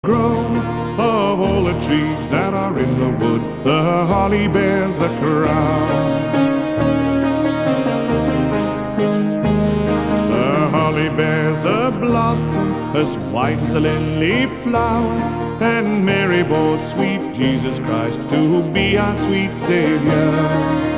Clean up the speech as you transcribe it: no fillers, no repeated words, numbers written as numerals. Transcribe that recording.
Grown of all the trees that are in the wood, the holly bears the crown. The holly bears a blossom as white as the lily flower, and Mary bore sweet Jesus Christ to be our sweet Savior.